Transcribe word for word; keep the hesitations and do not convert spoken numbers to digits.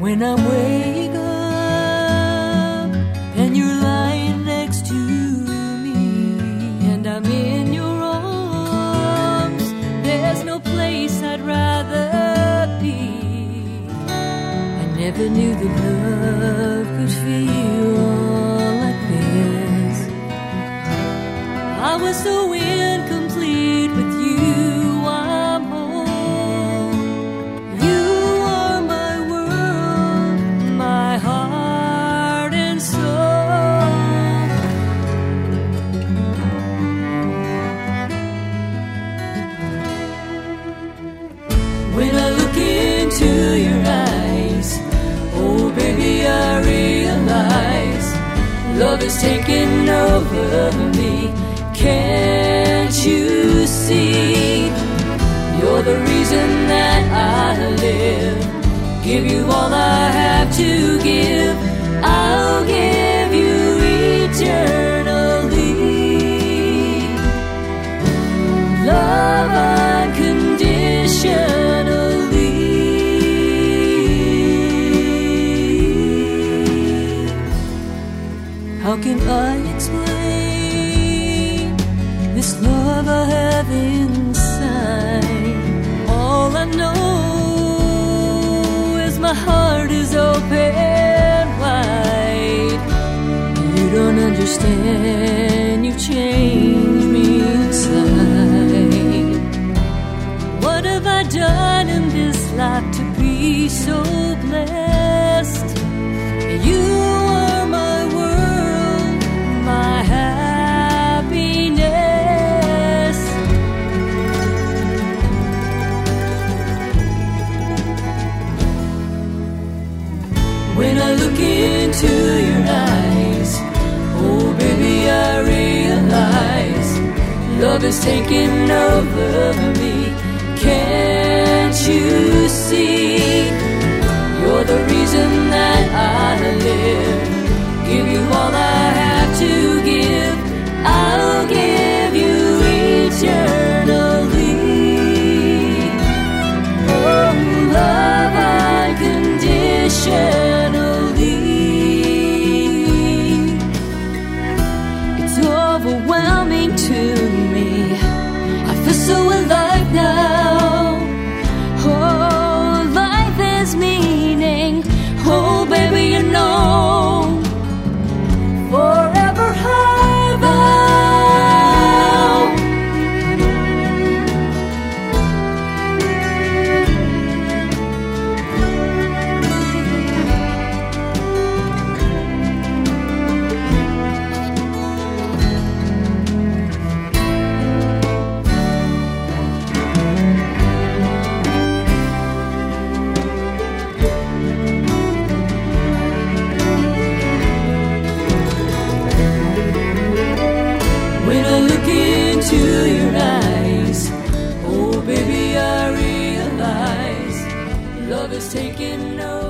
When I wake up and you're lying next to me and I'm in your arms, there's no place I'd rather be. I never knew that love could feel like this. I was so incomplete with you. I'm home. You are my world, my heart and soul. When I look into your eyes, oh baby, I realize love is taking over me. Can't you see? You're the reason that I live. Give you all I have to give. I'll give you eternally. Love unconditionally. How can I explain this love I have inside? All I know is my heart is open wide. You don't understand, you've changed me inside. What have I done in this life to be so blessed? You are my world, my happiness. When I look into your eyes, oh baby, I realize love is taking over me. Can't you see? You're the reason that I live. Give you all I have to give. I'll give you eternally. Oh, love unconditionally. It's overwhelming to me. I feel so alive now. Oh, life has meaning. Oh, baby, you know. Forever high-bound. When I look into your eyes, oh baby, I realize love is taking over.